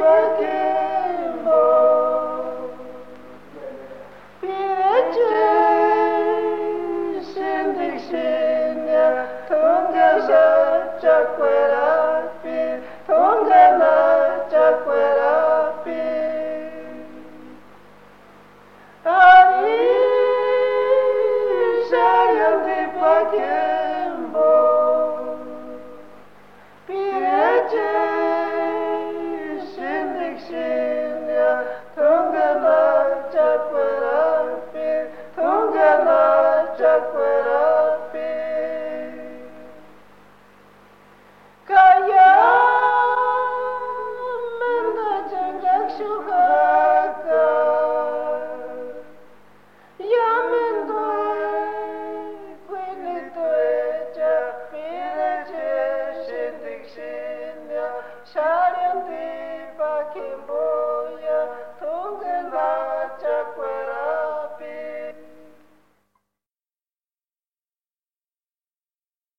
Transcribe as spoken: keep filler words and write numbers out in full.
박힌보 비레제 신딕신야 통가샤 짝괴라비 통가나 짝괴라비 아니 샤연디 박힌보 비레제 신딕신야 통가나 짝괴라비 통가나 짝괴라비 kaya mendajenjak syuhaka ya mendoi kuinitoi jakpireje shindik shinya sharyanti bakimbo